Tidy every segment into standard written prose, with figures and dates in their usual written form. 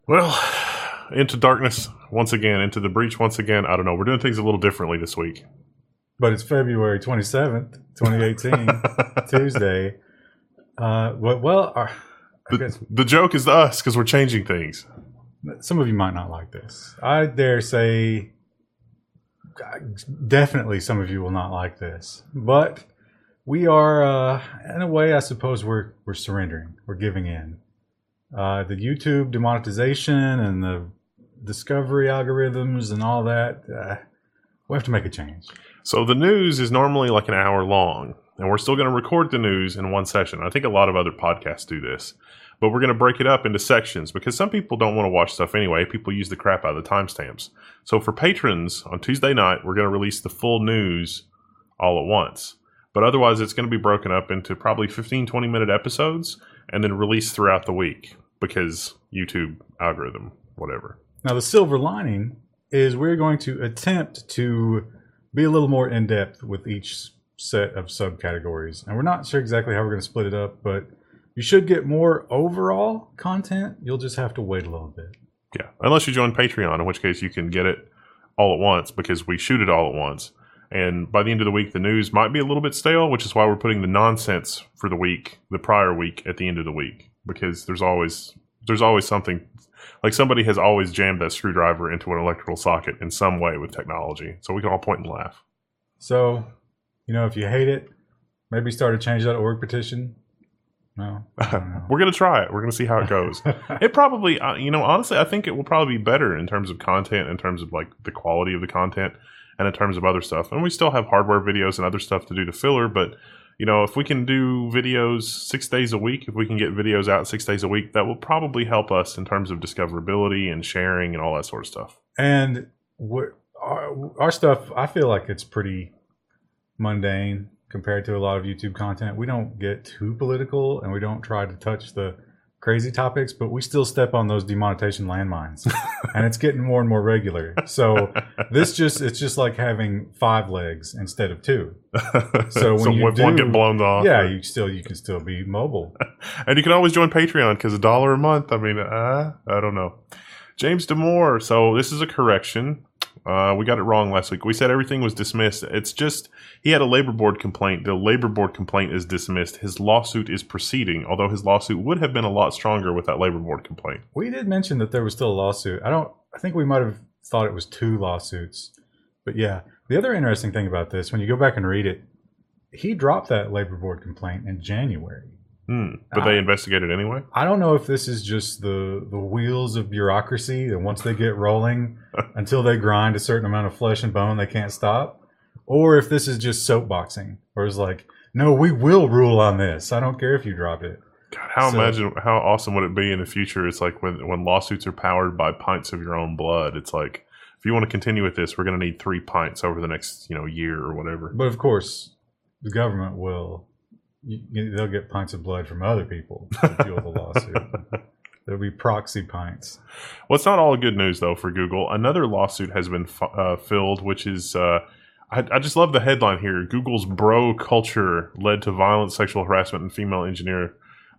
Well, into darkness once again, into the breach once again. I don't know. We're doing things a little differently this week. But it's February 27th, 2018, Tuesday. The joke is us because we're changing things. Some of you might not like this. I dare say, definitely some of you will not like this. But we are, in a way, I suppose we're surrendering. We're giving in. The YouTube demonetization and the discovery algorithms and all that, we have to make a change. So the news is normally like an hour long, and we're still going to record the news in one session. I think a lot of other podcasts do this. But we're going to break it up into sections because some people don't want to watch stuff anyway. People use the crap out of the timestamps. So for patrons, on Tuesday night, we're going to release the full news all at once. But otherwise, it's going to be broken up into probably 15, 20-minute episodes and then released throughout the week because YouTube algorithm, whatever. Now, the silver lining is we're going to attempt to be a little more in-depth with each set of subcategories. And we're not sure exactly how we're going to split it up, but you should get more overall content. You'll just have to wait a little bit. Yeah, unless you join Patreon, in which case you can get it all at once because we shoot it all at once. And by the end of the week, the news might be a little bit stale, which is why we're putting the nonsense for the week, the prior week, at the end of the week. Because there's always something, like somebody has always jammed that screwdriver into an electrical socket in some way with technology. So we can all point and laugh. So, if you hate it, maybe start a change.org petition. No. We're going to try it. We're going to see how it goes. It probably, honestly, I think it will probably be better in terms of content, in terms of like the quality of the content, and in terms of other stuff. And we still have hardware videos and other stuff to do to filler, but, if we can do videos 6 days a week, if we can get videos out 6 days a week, that will probably help us in terms of discoverability and sharing and all that sort of stuff. And our stuff, I feel like it's pretty mundane compared to a lot of YouTube content. We don't get too political and we don't try to touch the crazy topics, but we still step on those demonetization landmines. And it's getting more and more regular. So it's just like having 5 legs instead of 2. So when one get blown off. Yeah, you can still be mobile. And you can always join Patreon because $1 a month. I mean, I don't know. James Damore. So this is a correction. We got it wrong last week. We said everything was dismissed. It's just he had a labor board complaint. The labor board complaint is dismissed. His lawsuit is proceeding, although his lawsuit would have been a lot stronger with that labor board complaint. We did mention that there was still a lawsuit. I think we might have thought it was 2 lawsuits. But yeah, the other interesting thing about this, when you go back and read it, he dropped that labor board complaint in January. But they investigated anyway? I don't know if this is just the wheels of bureaucracy, and once they get rolling, until they grind a certain amount of flesh and bone, they can't stop. Or if this is just soapboxing, where it's like, no, we will rule on this. I don't care if you drop it. God, how awesome would it be in the future? It's like when lawsuits are powered by pints of your own blood. It's like, if you want to continue with this, we're going to need 3 pints over the next year or whatever. But of course, the government will. They'll get pints of blood from other people to fuel the lawsuit. There'll be proxy pints. Well, it's not all good news, though, for Google. Another lawsuit has been filled, which is, I just love the headline here. Google's bro culture led to violent sexual harassment and female engineer.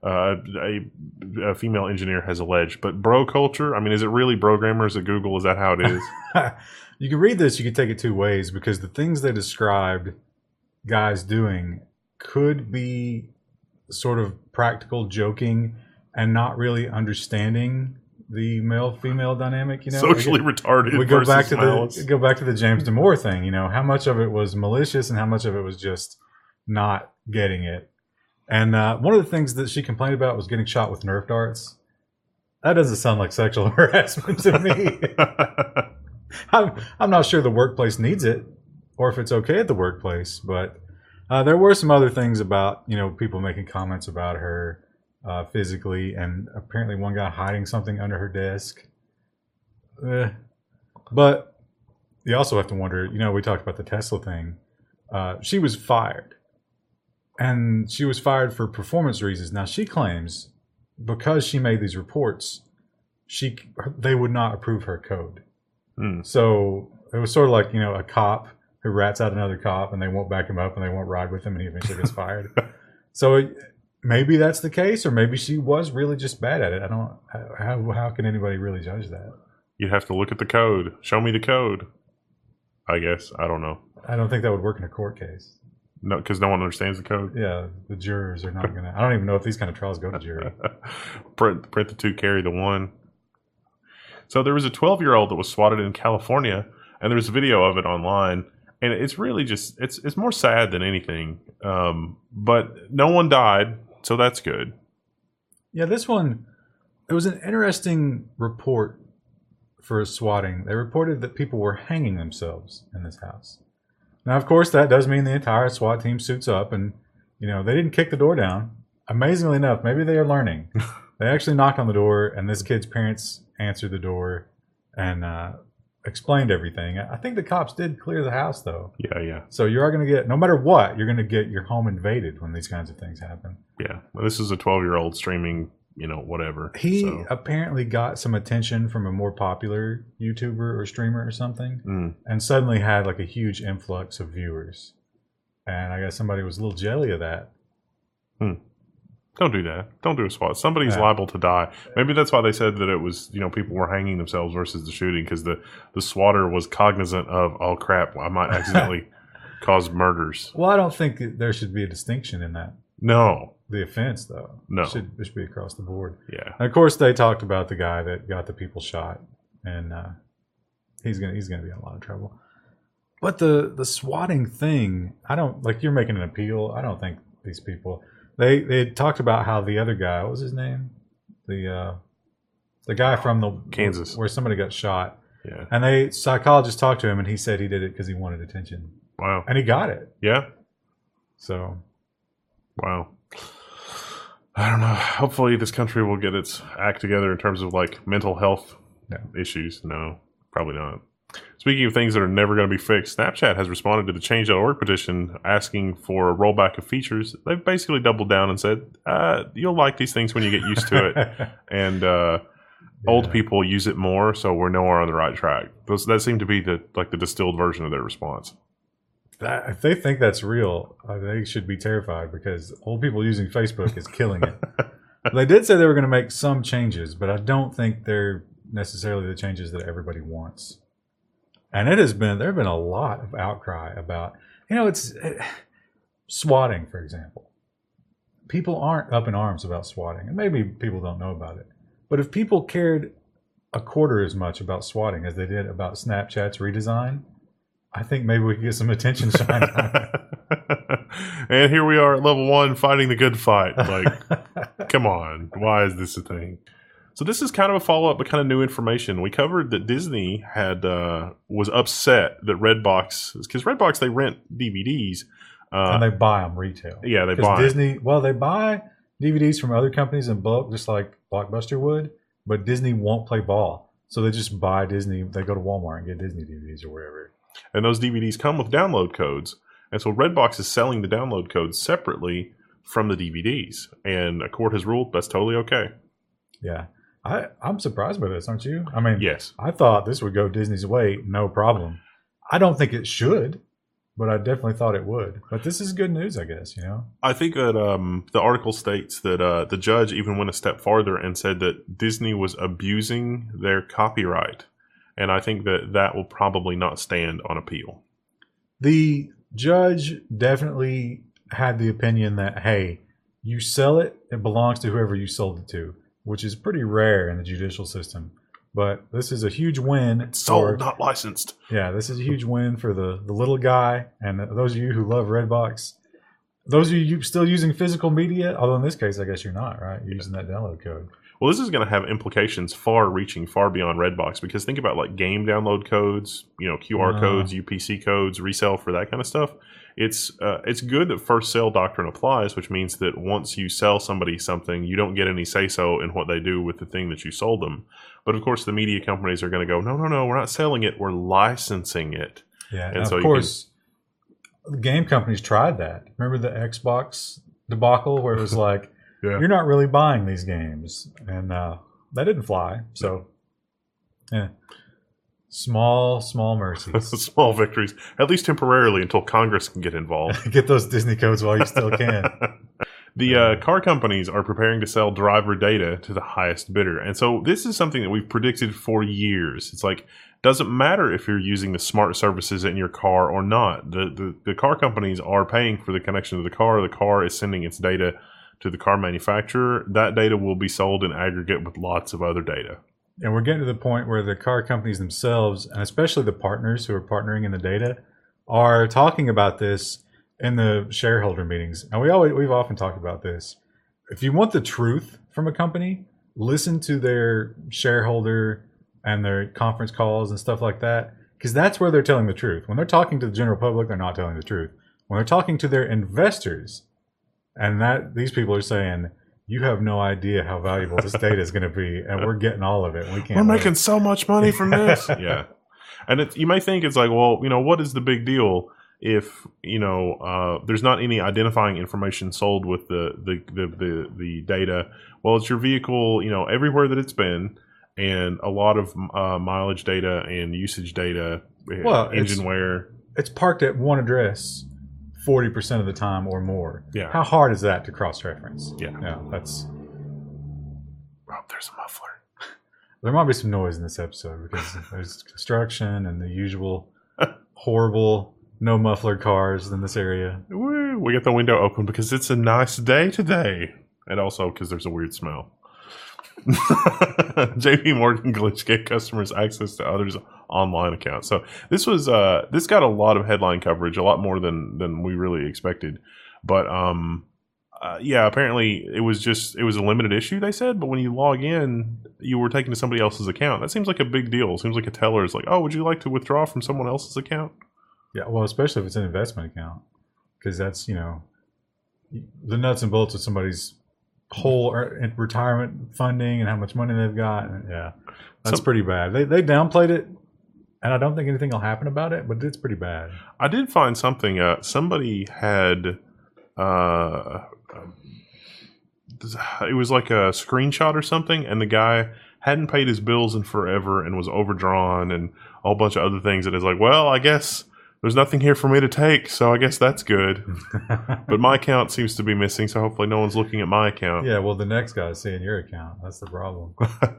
A female engineer has alleged. But bro culture? I mean, is it really programmers at Google? Is that how it is? You can read this, you can take it 2 ways, because the things they described guys doing could be sort of practical joking and not really understanding the male-female dynamic. Socially retarded. We go back to the James Damore thing. How much of it was malicious and how much of it was just not getting it. And one of the things that she complained about was getting shot with Nerf darts. That doesn't sound like sexual harassment to me. I'm not sure the workplace needs it or if it's okay at the workplace, but there were some other things about, people making comments about her physically, and apparently one guy hiding something under her desk. But you also have to wonder, we talked about the Tesla thing. She was fired. And she was fired for performance reasons. Now, she claims because she made these reports, they would not approve her code. So it was sort of like, a cop who rats out another cop and they won't back him up and they won't ride with him and he eventually gets fired. So maybe that's the case, or maybe she was really just bad at it. I don't. How can anybody really judge that? You'd have to look at the code. Show me the code. I guess. I don't know. I don't think that would work in a court case. No, because no one understands the code. Yeah, the jurors are not gonna. I don't even know if these kind of trials go to jury. print the 2, carry the 1. So there was a 12-year-old that was swatted in California, and there's a video of it online, and it's really just it's more sad than anything. But no one died, so that's good. Yeah, this one, it was an interesting report for swatting. They reported that people were hanging themselves in this house. Now, of course, that does mean the entire SWAT team suits up, and they didn't kick the door down. Amazingly enough, maybe they are learning. They actually knocked on the door, and this kid's parents answered the door and explained everything. I think the cops did clear the house, though. Yeah. So you are going to get, no matter what, you're going to get your home invaded when these kinds of things happen. Yeah. Well, this is a 12-year-old streaming, whatever. He apparently got some attention from a more popular YouTuber or streamer or something, and suddenly had like a huge influx of viewers. And I guess somebody was a little jelly of that. Don't do that. Don't do a SWAT. Somebody's liable to die. Maybe that's why they said that it was, people were hanging themselves versus the shooting, because the swatter was cognizant of, oh crap, I might accidentally cause murders. Well, I don't think there should be a distinction in that. No. The offense, though. No. It should be across the board. Yeah. And of course, they talked about the guy that got the people shot, and he's gonna be in a lot of trouble. But the swatting thing, I don't, like, you're making an appeal. I don't think these people, they talked about how the other guy, what was his name? The guy from the Kansas, where somebody got shot. Yeah. And psychologists talked to him, and he said he did it because he wanted attention. Wow. And he got it. Yeah. So. Wow. I don't know. Hopefully this country will get its act together in terms of like mental health issues. No, probably not. Speaking of things that are never going to be fixed, Snapchat has responded to the Change.org petition asking for a rollback of features. They've basically doubled down and said, you'll like these things when you get used to it. And old people use it more, so we're nowhere on the right track. That seemed to be the distilled version of their response. If they think that's real, they should be terrified, because old people using Facebook is killing it. They did say they were going to make some changes, but I don't think they're necessarily the changes that everybody wants. And there have been a lot of outcry about, swatting, for example. People aren't up in arms about swatting, and maybe people don't know about it. But if people cared a quarter as much about swatting as they did about Snapchat's redesign, I think maybe we could get some attention shined on it. And here we are at level 1 fighting the good fight. Like, come on. Why is this a thing? So this is kind of a follow-up, but kind of new information. We covered that Disney was upset that Redbox, because Redbox, they rent DVDs. And they buy them retail. Yeah, they buy Disney, well, they buy DVDs from other companies in bulk, just like Blockbuster would, but Disney won't play ball. So they just buy Disney. They go to Walmart and get Disney DVDs or wherever. And those DVDs come with download codes. And so Redbox is selling the download codes separately from the DVDs. And a court has ruled that's totally okay. Yeah. I'm surprised by this, aren't you? I mean, yes. I thought this would go Disney's way, no problem. I don't think it should, but I definitely thought it would. But this is good news, I guess, I think that the article states that the judge even went a step farther and said that Disney was abusing their copyright. And I think that will probably not stand on appeal. The judge definitely had the opinion that, hey, you sell it, it belongs to whoever you sold it to, which is pretty rare in the judicial system. But this is a huge win. It's sold, not licensed. Yeah, this is a huge win for the little guy. And those of you who love Redbox, those of you still using physical media, although in this case, I guess you're not, right? You're using that download code. Well, this is going to have implications far-reaching, far beyond Redbox, because think about like game download codes, QR codes, UPC codes, resale for that kind of stuff. It's good that first sale doctrine applies, which means that once you sell somebody something, you don't get any say-so in what they do with the thing that you sold them. But of course, the media companies are going to go, no, we're not selling it, we're licensing it. Yeah, and so of course, the game companies tried that. Remember the Xbox debacle where it was like, you're not really buying these games, and that didn't fly. So, yeah, small mercies, small victories, at least temporarily, until Congress can get involved. Get those Disney codes while you still can. The car companies are preparing to sell driver data to the highest bidder. And so this is something that we've predicted for years. It's like, doesn't matter if you're using the smart services in your car or not. The car companies are paying for the connection to the car. The car is sending its data to the car manufacturer. That data will be sold in aggregate with lots of other data. And we're getting to the point where the car companies themselves, and especially the partners who are partnering in the data, are talking about this in the shareholder meetings. And we've often talked about this. If you want the truth from a company, listen to their shareholder and their conference calls and stuff like that, because that's where they're telling the truth. When they're talking to the general public, they're not telling the truth. When they're talking to their investors, and that these people are saying, you have no idea how valuable this data is going to be, and we're getting all of it. We're making so much money from this. Yeah. And you may think it's like, well, what is the big deal if, there's not any identifying information sold with the data? Well, it's your vehicle, everywhere that it's been, and a lot of mileage data and usage data, engine wear. It's parked at one address 40% of the time or more. Yeah. How hard is that to cross-reference? Yeah. That's... Rob, there's a muffler. There might be some noise in this episode because there's construction and the usual horrible no muffler cars in this area. Woo, we get the window open because it's a nice day today. And also because there's a weird smell. JP Morgan glitch gave customers access to others' online accounts. So this got a lot of headline coverage, a lot more than we really expected. But apparently it was a limited issue, they said. But when you log in, you were taken to somebody else's account. That seems like a big deal. It seems like a teller is like, oh, would you like to withdraw from someone else's account? Yeah, well, especially if it's an investment account, because that's the nuts and bolts of somebody's whole retirement funding and how much money they've got. And that's pretty bad. They downplayed it, and I don't think anything will happen about it, but it's pretty bad. I did find something. Somebody had it was like a screenshot or something, and the guy hadn't paid his bills in forever and was overdrawn and a whole bunch of other things. That is like, well, I guess there's nothing here for me to take, so I guess that's good. But my account seems to be missing, so hopefully no one's looking at my account. Yeah, well, the next guy's seeing your account. That's the problem.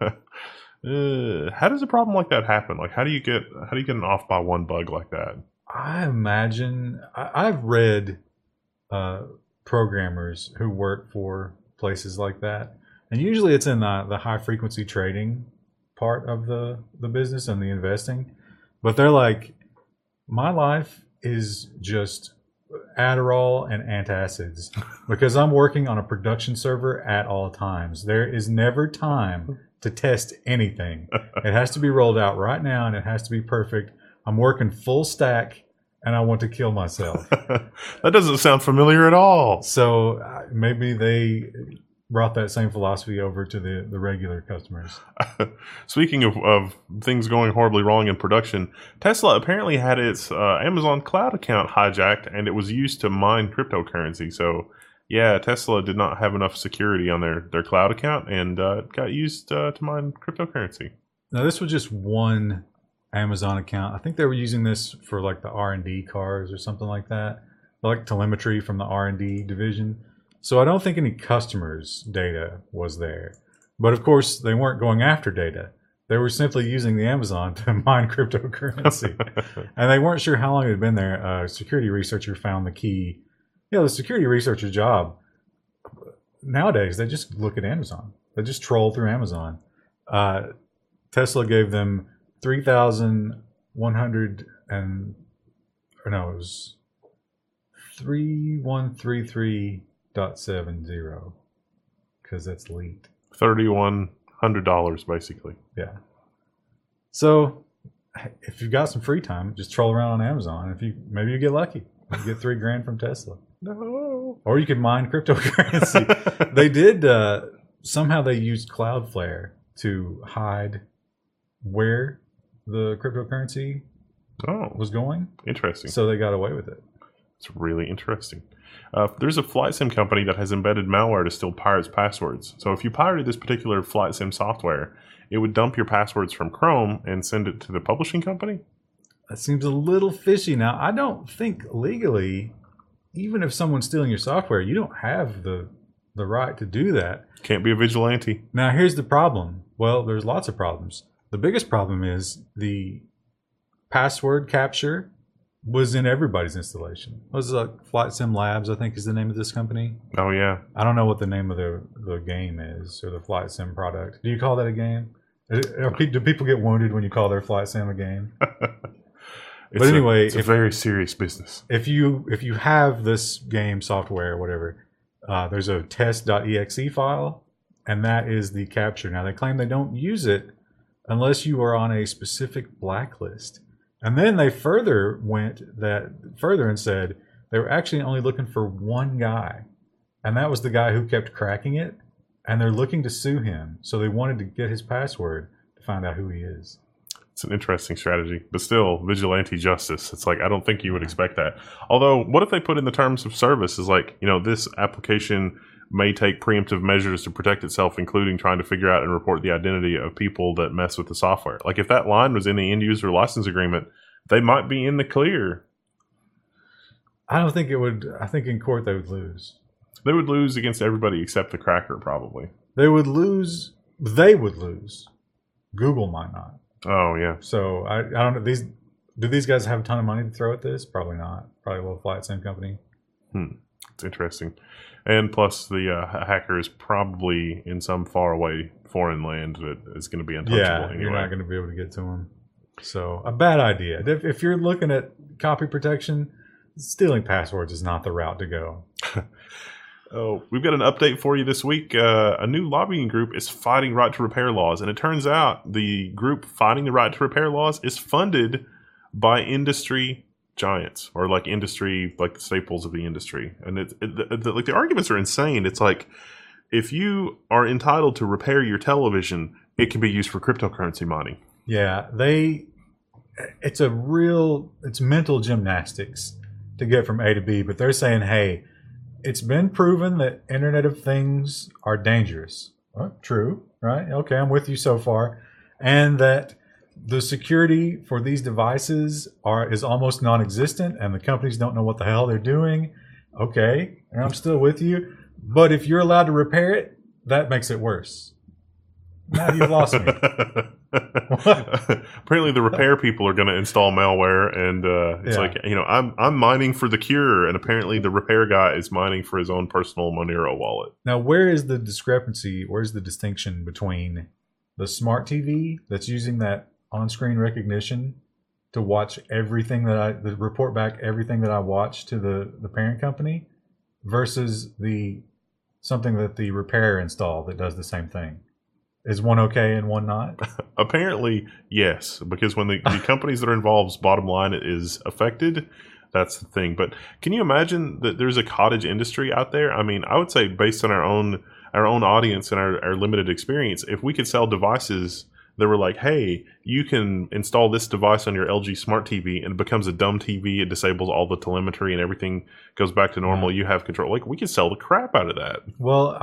How does a problem like that happen? Like, how do you get an off by one bug like that? I imagine I've read programmers who work for places like that, and usually it's in the high frequency trading part of the business and the investing. But they're like, my life is just Adderall and antacids because I'm working on a production server at all times. There is never time to test anything. It has to be rolled out right now, and it has to be perfect. I'm working full stack, and I want to kill myself. That doesn't sound familiar at all. So maybe they brought that same philosophy over to the regular customers. Speaking of things going horribly wrong in production, Tesla apparently had its Amazon cloud account hijacked, and it was used to mine cryptocurrency. So, yeah, Tesla did not have enough security on their cloud account, and it got used to mine cryptocurrency. Now, this was just one Amazon account. I think they were using this for like the R&D cars or something like that, like telemetry from the R&D division. So I don't think any customers' data was there. But of course, they weren't going after data. They were simply using the Amazon to mine cryptocurrency. And they weren't sure how long it had been there. A security researcher found the key. The security researcher's job, nowadays, they just look at Amazon. They just troll through Amazon. Tesla gave them 3,100 and... Or no, it was 3133... .70 because that's leaked. $3,100 basically. Yeah. So if you've got some free time, just troll around on Amazon. Maybe you get lucky. You get $3,000 from Tesla. No. Or you could mine cryptocurrency. They did somehow they used Cloudflare to hide where the cryptocurrency was going. Interesting. So they got away with it. It's really interesting. There's a flight sim company that has embedded malware to steal pirates' passwords. So if you pirated this particular flight sim software, it would dump your passwords from Chrome and send it to the publishing company. That seems a little fishy. Now, I don't think legally, even if someone's stealing your software, you don't have the the right to do that. Can't be a vigilante. Now, here's the problem. Well, there's lots of problems. The biggest problem is the password capture was in everybody's installation. It was like Flight Sim Labs, I think is the name of this company. Oh, yeah. I don't know what the name of the game is, or the Flight Sim product. Do you call that a game? Do people get wounded when you call their Flight Sim a game? But anyway, it's a very serious business. If you have this game software or whatever, there's a test.exe file, and that is the capture. Now, they claim they don't use it unless you are on a specific blacklist. And then they went further and said they were actually only looking for one guy, and that was the guy who kept cracking it, and they're looking to sue him. So they wanted to get his password to find out who he is. It's an interesting strategy, but still, vigilante justice. It's like, I don't think you would expect that. Although, what if they put in the terms of service is like, this application may take preemptive measures to protect itself, including trying to figure out and report the identity of people that mess with the software. Like, if that line was in the end user license agreement, they might be in the clear. I don't think it would. I think in court they would lose. They would lose against everybody except the cracker, probably. They would lose. Google might not. Oh, yeah. So I don't know. Do these guys have a ton of money to throw at this? Probably not. Probably a little Flight Sim company. It's interesting. And plus, the hacker is probably in some faraway foreign land that is going to be untouchable anyway. You're not going to be able to get to them. So a bad idea. If you're looking at copy protection, stealing passwords is not the route to go. Oh, we've got an update for you this week. A new lobbying group is fighting right to repair laws, and it turns out the group fighting the right to repair laws is funded by industry giants, or like industry, like the staples of the industry. And like the arguments are insane. It's like, if you are entitled to repair your television, it can be used for cryptocurrency mining. Yeah, it's mental gymnastics to get from A to B, but they're saying, hey, it's been proven that Internet of Things are dangerous. Well, true, right? Okay, I'm with you so far. And that the security for these devices is almost non-existent, and the companies don't know what the hell they're doing. Okay, and I'm still with you. But if you're allowed to repair it, that makes it worse. Now you've lost me. Apparently the repair people are going to install malware, and it's like, I'm mining for the cure, and apparently the repair guy is mining for his own personal Monero wallet. Now, where is the discrepancy? Where's the distinction between the smart TV that's using that on-screen recognition to watch everything report back everything that I watch to the parent company, versus something that the repairer installed that does the same thing? Is one okay and one not? Apparently, yes, because when the companies that are involved's bottom line is affected, that's the thing. But can you imagine that there's a cottage industry out there? I mean, I would say, based on our own audience and our limited experience, if we could sell devices that were like, hey, you can install this device on your LG Smart TV and it becomes a dumb TV, it disables all the telemetry and everything goes back to normal, you have control. Like, we could sell the crap out of that. Well,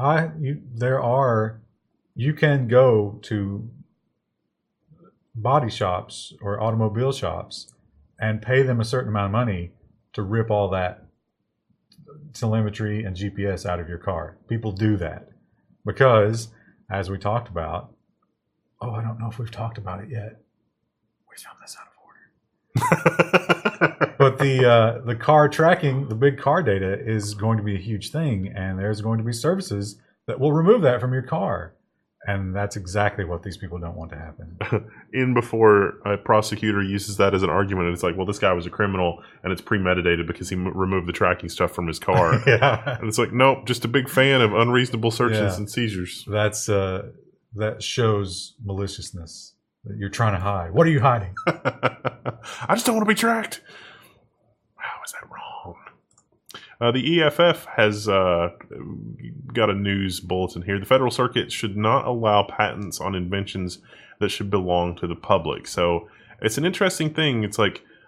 you can go to body shops or automobile shops and pay them a certain amount of money to rip all that telemetry and GPS out of your car. People do that because, as we talked about, I don't know if we've talked about it yet. We found this out of order. But the car tracking, the big car data is going to be a huge thing, and there's going to be services that will remove that from your car. And that's exactly what these people don't want to happen. Before a prosecutor uses that as an argument, and it's like, well, this guy was a criminal, and it's premeditated because he removed the tracking stuff from his car. Yeah. And it's like, nope, just a big fan of unreasonable searches and seizures. That shows maliciousness that you're trying to hide. What are you hiding? I just don't want to be tracked. How is that wrong? The EFF has got a news bulletin here. The Federal Circuit should not allow patents on inventions that should belong to the public. So it's an interesting thing. It's like,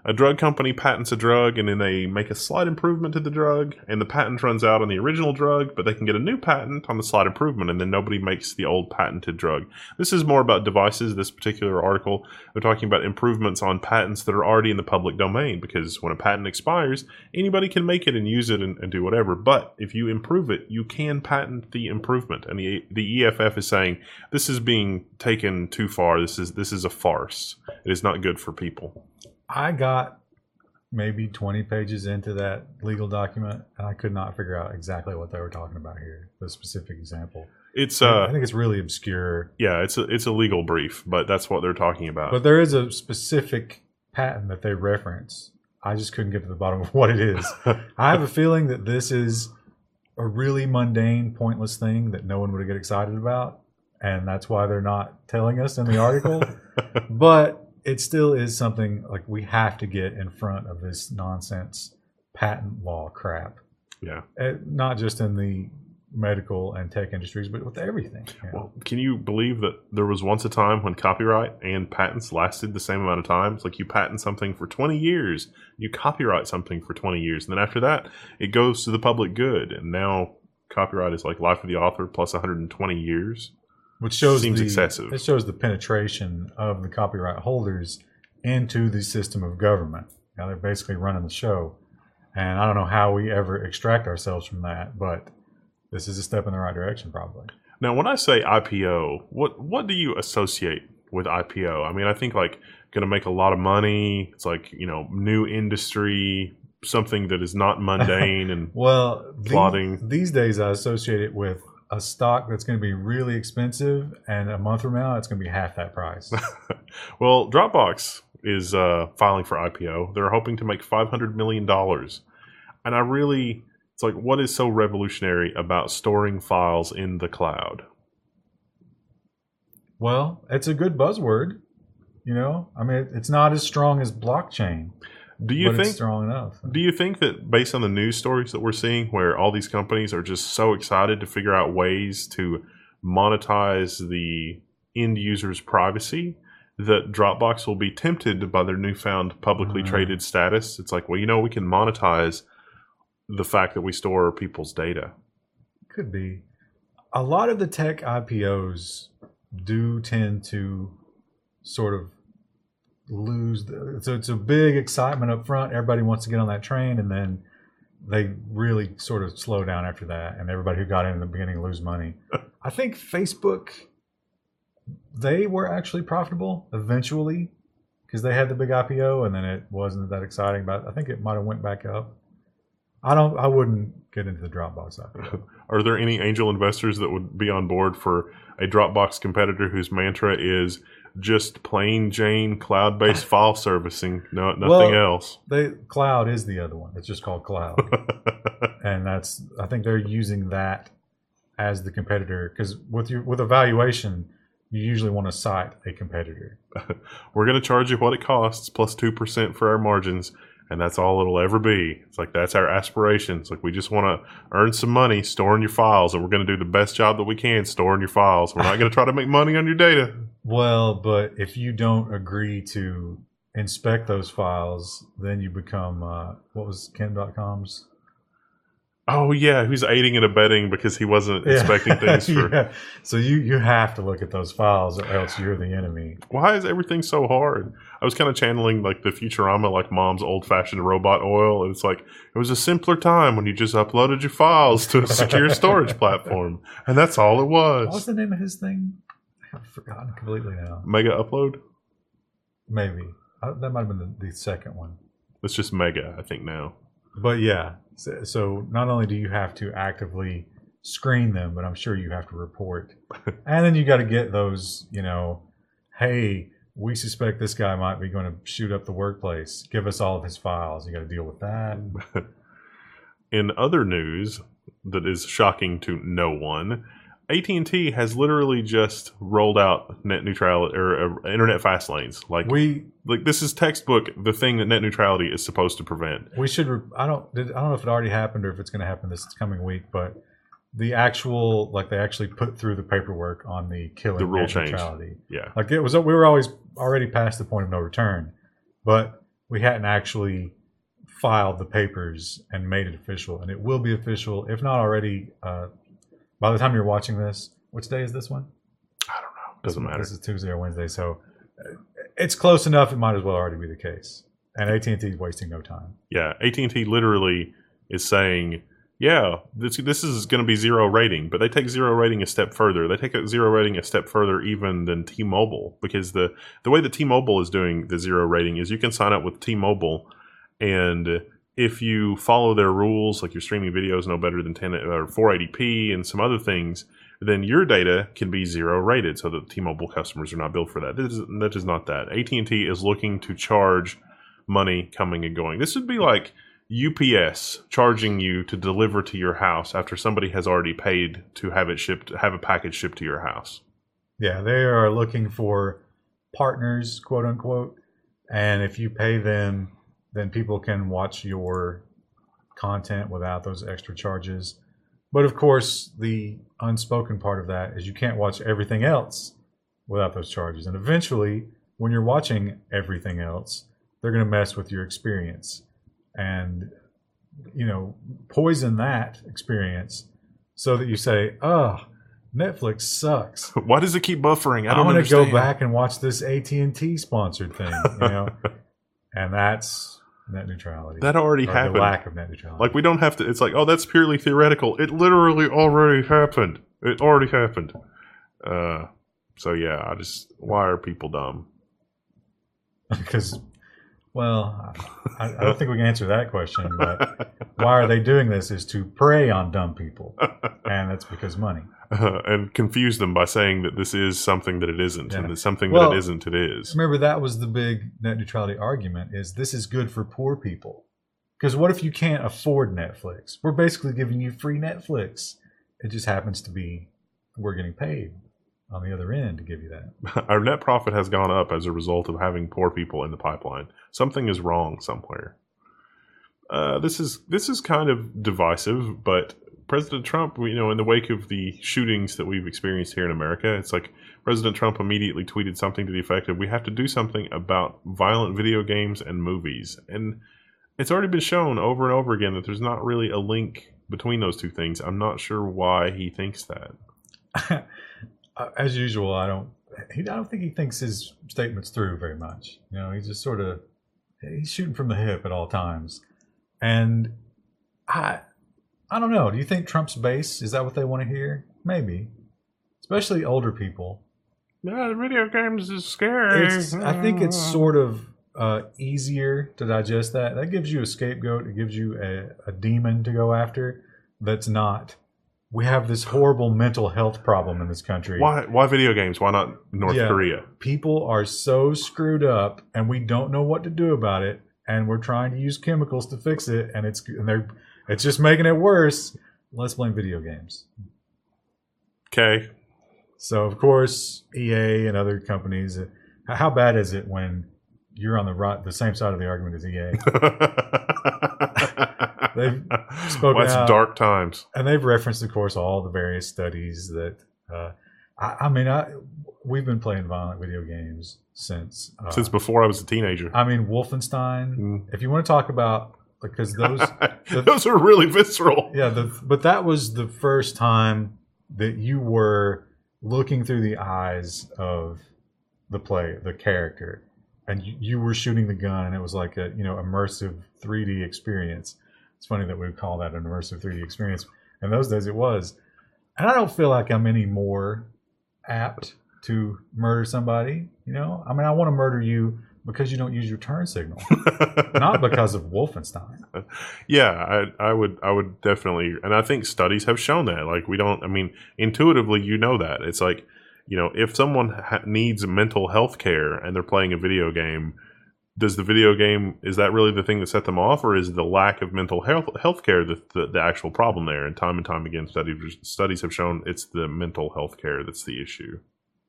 A drug company patents a drug, and then they make a slight improvement to the drug, and the patent runs out on the original drug, but they can get a new patent on the slight improvement, and then nobody makes the old patented drug. This is more about devices, this particular article. They're talking about improvements on patents that are already in the public domain, because when a patent expires, anybody can make it and use it and do whatever. But if you improve it, you can patent the improvement. And the EFF is saying, this is being taken too far. This is a farce. It is not good for people. I got maybe 20 pages into that legal document, and I could not figure out exactly what they were talking about here, the specific example. It's I think it's really obscure. Yeah, it's a legal brief, but that's what they're talking about. But there is a specific patent that they reference. I just couldn't get to the bottom of what it is. I have a feeling that this is a really mundane, pointless thing that no one would get excited about, and that's why they're not telling us in the article. But it still is something like we have to get in front of this nonsense patent law crap. Yeah. Not just in the medical and tech industries, but with everything. You know? Well, can you believe that there was once a time when copyright and patents lasted the same amount of time? It's like you patent something for 20 years, you copyright something for 20 years, and then after that, it goes to the public good. And now copyright is like life of the author plus 120 years. Which shows seems excessive. It shows the penetration of the copyright holders into the system of government. Now they're basically running the show, and I don't know how we ever extract ourselves from that, but this is a step in the right direction, probably. Now, when I say IPO, what do you associate with IPO? I mean, I think like going to make a lot of money. It's like, you know, new industry, something that is not mundane and plotting. These days, I associate it with a stock that's going to be really expensive, and a month from now, it's going to be half that price. Well, Dropbox is filing for IPO. They're hoping to make $500 million. And it's like, what is so revolutionary about storing files in the cloud? Well, it's a good buzzword. You know, I mean, it's not as strong as blockchain. Do you think it's strong enough? Do you think that based on the news stories that we're seeing, where all these companies are just so excited to figure out ways to monetize the end user's privacy, that Dropbox will be tempted by their newfound publicly traded status? It's like, well, you know, we can monetize the fact that we store people's data. Could be. A lot of the tech IPOs do tend to sort of lose. So it's a big excitement up front. Everybody wants to get on that train, and then they really sort of slow down after that. And everybody who got in the beginning lose money. I think Facebook, they were actually profitable eventually because they had the big IPO, and then it wasn't that exciting. But I think it might have went back up. I wouldn't get into the Dropbox IPO. Are there any angel investors that would be on board for a Dropbox competitor whose mantra is just plain Jane cloud-based file servicing, nothing else? Cloud is the other one. It's just called Cloud. And I think they're using that as the competitor, because with a valuation, you usually want to cite a competitor. We're going to charge you what it costs plus 2% for our margins. And that's all it'll ever be. It's like, that's our aspiration. It's like, we just want to earn some money storing your files, and we're going to do the best job that we can storing your files. We're not going to try to make money on your data. Well, but if you don't agree to inspect those files, then you become, what was Ken.com's? Oh, yeah, who's aiding and abetting because he wasn't inspecting things for... Yeah. So you have to look at those files, or else you're the enemy. Why is everything so hard? I was kind of channeling like the Futurama, like Mom's old-fashioned robot oil. And it's like, it was a simpler time when you just uploaded your files to a secure storage platform. And that's all it was. What was the name of his thing? I've forgotten completely now. Mega Upload? Maybe. That might have been the second one. It's just Mega, I think, now. But yeah, so not only do you have to actively screen them, but I'm sure you have to report. And then you got to get those, you know, hey, we suspect this guy might be going to shoot up the workplace. Give us all of his files. You got to deal with that. In other news that is shocking to no one, AT&T has literally just rolled out net neutrality or internet fast lanes. Like this is textbook the thing that net neutrality is supposed to prevent. We should. I don't know if it already happened or if it's going to happen this coming week, but the actual they actually put through the paperwork on the killing the rule net change. Neutrality. Yeah, we were always already past the point of no return, but we hadn't actually filed the papers and made it official. And it will be official, if not already, by the time you're watching this. Which day is this one? I don't know. Doesn't matter. This is Tuesday or Wednesday, so it's close enough. It might as well already be the case. And AT&T is wasting no time. Yeah, AT&T literally is saying, yeah, this is going to be 0 rating, but they take 0 rating a step further. They take a 0 rating a step further even than T-Mobile, because the way that T-Mobile is doing the 0 rating is you can sign up with T-Mobile, and if you follow their rules, like your streaming videos no better than 10 or 480p and some other things, then your data can be 0 rated, so that T-Mobile customers are not billed for that. That is not that. AT&T is looking to charge money coming and going. This would be like UPS charging you to deliver to your house after somebody has already paid to have it shipped, have a package shipped to your house. Yeah, they are looking for partners, quote unquote, and if you pay them, then people can watch your content without those extra charges. But of course, the unspoken part of that is you can't watch everything else without those charges. And eventually, when you're watching everything else, they're going to mess with your experience and, poison that experience so that you say, oh, Netflix sucks. Why does it keep buffering? I want to understand. go back and watch this AT&T sponsored thing, and that's net neutrality. That already happened. The lack of net neutrality. Like, we don't have to, it's like, oh, that's purely theoretical. It literally already happened. It already happened. So yeah, why are people dumb? Because, well, I don't think we can answer that question, but why are they doing this is to prey on dumb people. And that's because money. And confuse them by saying that this is something that it isn't, Yeah. and that something that it isn't, it is. Remember, that was the big net neutrality argument, is this is good for poor people. Because what if you can't afford Netflix? We're basically giving you free Netflix. It just happens to be we're getting paid on the other end to give you that. Our net profit has gone up as a result of having poor people in the pipeline. Something is wrong somewhere. This is kind of divisive, but President Trump, in the wake of the shootings that we've experienced here in America, it's like President Trump immediately tweeted something to the effect of, we have to do something about violent video games and movies. And it's already been shown over and over again that there's not really a link between those two things. I'm not sure why he thinks that. As usual, I don't think he thinks his statements through very much. He's just he's shooting from the hip at all times. And I don't know. Do you think Trump's base, is that what they want to hear? Maybe. Especially older people. Yeah, the video games is scary. I think it's sort of easier to digest that. That gives you a scapegoat. It gives you a demon to go after that's not. We have this horrible mental health problem in this country. Why video games? Why not North Korea? People are so screwed up, and we don't know what to do about it, and we're trying to use chemicals to fix it, and it's just making it worse. Let's blame video games. Okay. So, of course, EA and other companies, how bad is it when you're on the same side of the argument as EA? They've spoken that's out, dark times. And they've referenced, of course, all the various studies that, we've been playing violent video games since before I was a teenager. Wolfenstein. If you want to talk about, because those are really visceral. Yeah, but that was the first time that you were looking through the eyes of the character, and you were shooting the gun, and it was like a immersive 3D experience. It's funny that we would call that an immersive 3D experience. In those days, it was. And I don't feel like I'm any more apt to murder somebody. I want to murder you because you don't use your turn signal, not because of Wolfenstein. Yeah, I would definitely, and I think studies have shown that. Like, intuitively, that. It's like, if someone needs mental health care and they're playing a video game, does the video game, is that really the thing that set them off, or is the lack of mental health care the actual problem there? And time again, studies have shown it's the mental health care that's the issue.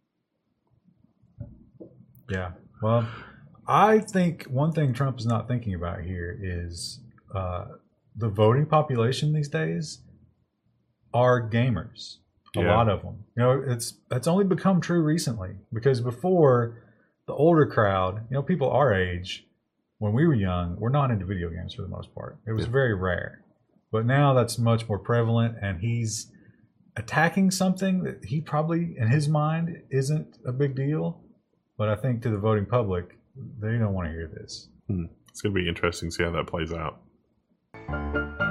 Yeah. Well, I think one thing Trump is not thinking about here is the voting population these days are gamers. A lot of them. That's only become true recently, because before, the older crowd, people our age, when we were young, we're not into video games for the most part. It was very rare. But now that's much more prevalent, and he's attacking something that he probably, in his mind, isn't a big deal. But I think to the voting public, they don't want to hear this. It's going to be interesting to see how that plays out.